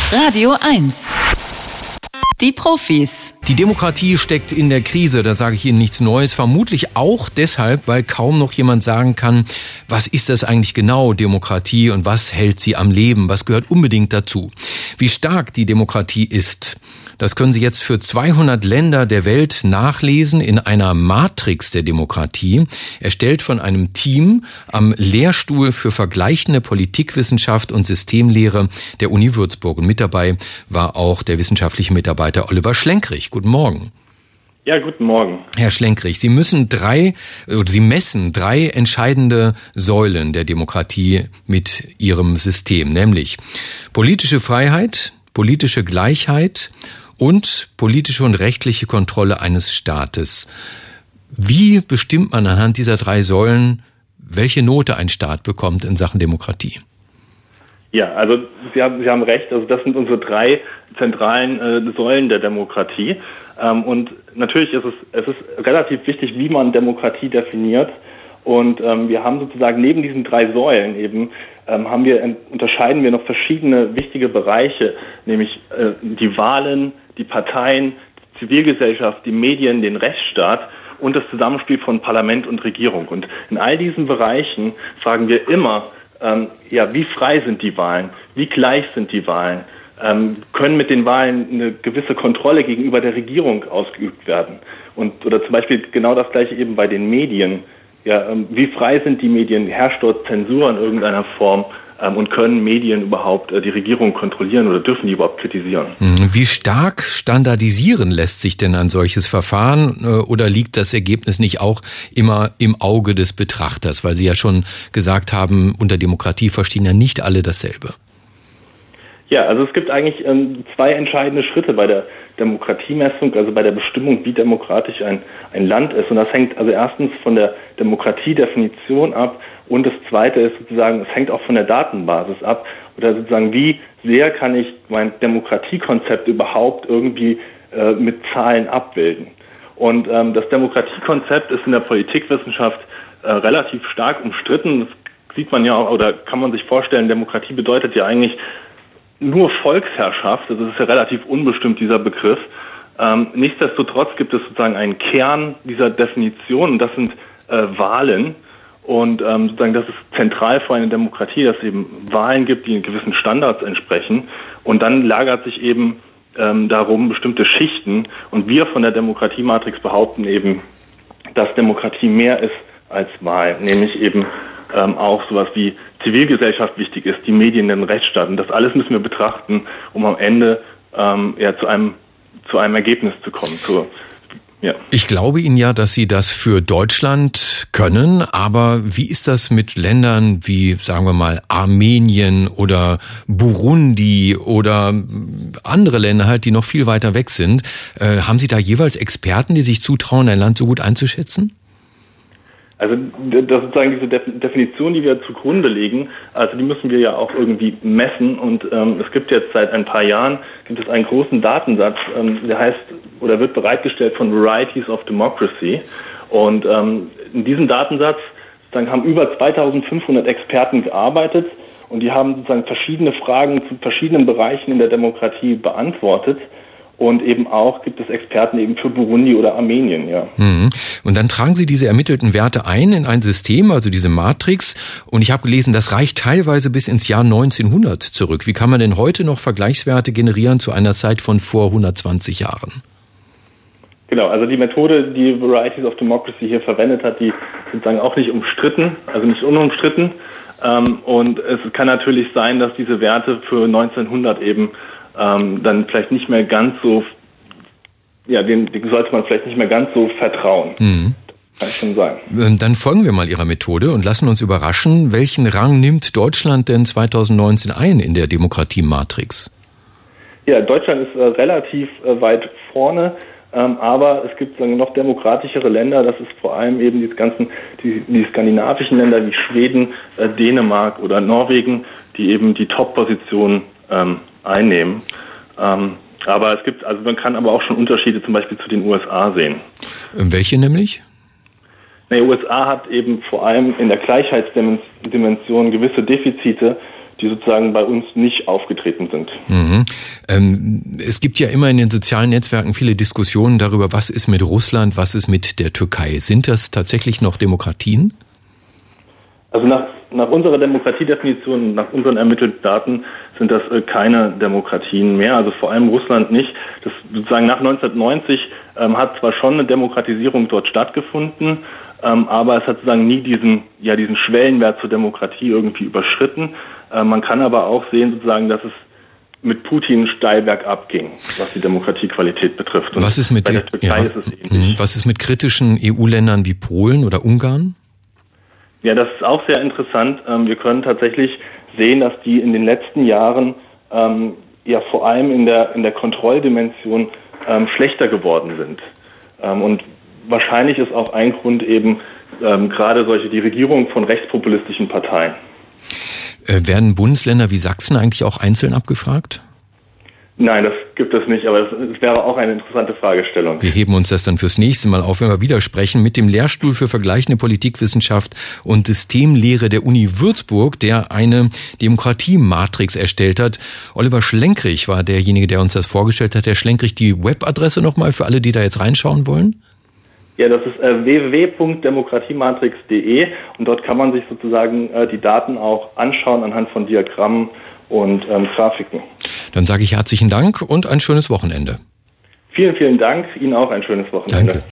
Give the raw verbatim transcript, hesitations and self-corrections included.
Radio eins. Die Profis. Die Demokratie steckt in der Krise, da sage ich Ihnen nichts Neues. Vermutlich auch deshalb, weil kaum noch jemand sagen kann, was ist das eigentlich genau, Demokratie, und was hält sie am Leben, was gehört unbedingt dazu. Wie stark die Demokratie ist, das können Sie jetzt für zweihundert Länder der Welt nachlesen in einer Matrix der Demokratie, erstellt von einem Team am Lehrstuhl für vergleichende Politikwissenschaft und Systemlehre der Uni Würzburg. Und mit dabei war auch der wissenschaftliche Mitarbeiter Oliver Schlenkrich. Guten Morgen. Ja, guten Morgen. Herr Schlenkrich, Sie müssen drei, oder Sie messen drei entscheidende Säulen der Demokratie mit Ihrem System, nämlich politische Freiheit, politische Gleichheit und politische und rechtliche Kontrolle eines Staates. Wie bestimmt man anhand dieser drei Säulen, welche Note ein Staat bekommt in Sachen Demokratie? Ja, also Sie haben, Sie haben recht, also das sind unsere drei zentralen äh, Säulen der Demokratie. Ähm, und natürlich ist es, es ist relativ wichtig, wie man Demokratie definiert. Und ähm, wir haben sozusagen neben diesen drei Säulen eben, ähm, haben wir, unterscheiden wir noch verschiedene wichtige Bereiche, nämlich äh, die Wahlen, die Parteien, die Zivilgesellschaft, die Medien, den Rechtsstaat und das Zusammenspiel von Parlament und Regierung. Und in all diesen Bereichen fragen wir immer, ähm, ja, wie frei sind die Wahlen? Wie gleich sind die Wahlen? Ähm, können mit den Wahlen eine gewisse Kontrolle gegenüber der Regierung ausgeübt werden? Und, oder zum Beispiel genau das Gleiche eben bei den Medien. Ja, ähm, wie frei sind die Medien? Herrscht dort Zensur in irgendeiner Form? Ähm, und können Medien überhaupt äh, die Regierung kontrollieren oder dürfen die überhaupt kritisieren? Wie stark standardisieren lässt sich denn ein solches Verfahren, äh, oder liegt das Ergebnis nicht auch immer im Auge des Betrachters? Weil Sie ja schon gesagt haben, unter Demokratie verstehen ja nicht alle dasselbe. Ja, also es gibt eigentlich ähm, zwei entscheidende Schritte bei der Demokratiemessung, also bei der Bestimmung, wie demokratisch ein, ein Land ist. Und das hängt also erstens von der Demokratiedefinition ab und das zweite ist sozusagen, es hängt auch von der Datenbasis ab oder sozusagen, wie sehr kann ich mein Demokratiekonzept überhaupt irgendwie äh, mit Zahlen abbilden. Und ähm, das Demokratiekonzept ist in der Politikwissenschaft äh, relativ stark umstritten. Das sieht man ja auch, oder kann man sich vorstellen, Demokratie bedeutet ja eigentlich nur Volksherrschaft, das ist ja relativ unbestimmt, dieser Begriff. Ähm, nichtsdestotrotz gibt es sozusagen einen Kern dieser Definition, und das sind äh, Wahlen. Und ähm, sozusagen das ist zentral für eine Demokratie, dass es eben Wahlen gibt, die gewissen Standards entsprechen. Und dann lagert sich eben ähm, darum bestimmte Schichten. Und wir von der Demokratiematrix behaupten eben, dass Demokratie mehr ist als Wahl, nämlich eben ähm, auch sowas wie Zivilgesellschaft wichtig ist, die Medien, den Rechtsstaat. Und das alles müssen wir betrachten, um am Ende ähm, ja, zu einem zu einem Ergebnis zu kommen. Zu, ja. Ich glaube Ihnen ja, dass Sie das für Deutschland können, aber wie ist das mit Ländern wie, sagen wir mal, Armenien oder Burundi oder andere Länder halt, die noch viel weiter weg sind? Äh, haben Sie da jeweils Experten, die sich zutrauen, ein Land so gut einzuschätzen? Also das sozusagen diese Definition, die wir zugrunde legen, also die müssen wir ja auch irgendwie messen, und ähm, es gibt jetzt seit ein paar Jahren gibt es einen großen Datensatz, ähm, der heißt oder wird bereitgestellt von Varieties of Democracy, und ähm, in diesem Datensatz sozusagen haben über zweitausendfünfhundert Experten gearbeitet, und die haben sozusagen verschiedene Fragen zu verschiedenen Bereichen in der Demokratie beantwortet. Und eben auch gibt es Experten eben für Burundi oder Armenien, ja. Mhm. Und dann tragen Sie diese ermittelten Werte ein in ein System, also diese Matrix. Und ich habe gelesen, das reicht teilweise bis ins Jahr neunzehnhundert zurück. Wie kann man denn heute noch Vergleichswerte generieren zu einer Zeit von vor hundertzwanzig Jahren? Genau, also die Methode, die Varieties of Democracy hier verwendet hat, die ist sozusagen auch nicht umstritten, also nicht unumstritten. Und es kann natürlich sein, dass diese Werte für neunzehnhundert eben Ähm, dann vielleicht nicht mehr ganz so, ja, dem, dem sollte man vielleicht nicht mehr ganz so vertrauen. Mhm. Kann ich schon sagen. Dann folgen wir mal Ihrer Methode und lassen uns überraschen, welchen Rang nimmt Deutschland denn zweitausendneunzehn ein in der Demokratiematrix? Ja, Deutschland ist äh, relativ äh, weit vorne, ähm, aber es gibt sagen, noch demokratischere Länder, das ist vor allem eben die ganzen, die, die skandinavischen Länder wie Schweden, äh, Dänemark oder Norwegen, die eben die Top-Position ähm, einnehmen. Ähm, aber es gibt, also man kann aber auch schon Unterschiede zum Beispiel zu den U S A sehen. Welche nämlich? Die U S A hat eben vor allem in der Gleichheitsdimension gewisse Defizite, die sozusagen bei uns nicht aufgetreten sind. Mhm. Ähm, es gibt ja immer in den sozialen Netzwerken viele Diskussionen darüber, was ist mit Russland, was ist mit der Türkei. Sind das tatsächlich noch Demokratien? Also nach, nach unserer Demokratiedefinition, nach unseren ermittelten Daten sind das äh, keine Demokratien mehr, also vor allem Russland nicht. Das sozusagen nach neunzehnhundertneunzig ähm, hat zwar schon eine Demokratisierung dort stattgefunden, ähm, aber es hat sozusagen nie diesen, ja, diesen Schwellenwert zur Demokratie irgendwie überschritten. Äh, man kann aber auch sehen sozusagen, dass es mit Putin steil bergab ging, was die Demokratiequalität betrifft. Und was ist mit bei der Türkei ja, ist es ähnlich. Was ist mit kritischen E U-Ländern wie Polen oder Ungarn? Ja, das ist auch sehr interessant. Wir können tatsächlich sehen, dass die in den letzten Jahren ähm, ja vor allem in der in der Kontrolldimension ähm, schlechter geworden sind. Ähm, und wahrscheinlich ist auch ein Grund eben ähm, gerade solche die Regierung von rechtspopulistischen Parteien. Äh, werden Bundesländer wie Sachsen eigentlich auch einzeln abgefragt? Nein, das gibt es nicht, aber es wäre auch eine interessante Fragestellung. Wir heben uns das dann fürs nächste Mal auf, wenn wir wieder sprechen mit dem Lehrstuhl für vergleichende Politikwissenschaft und Systemlehre der Uni Würzburg, der eine Demokratiematrix erstellt hat. Oliver Schlenkrich war derjenige, der uns das vorgestellt hat. Herr Schlenkrich, die Webadresse nochmal für alle, die da jetzt reinschauen wollen? Ja, das ist äh, w w w punkt demokratiematrix punkt d e und dort kann man sich sozusagen äh, die Daten auch anschauen anhand von Diagrammen und ähm, Grafiken. Dann sage ich herzlichen Dank und ein schönes Wochenende. Vielen, vielen Dank. Ihnen auch ein schönes Wochenende. Danke.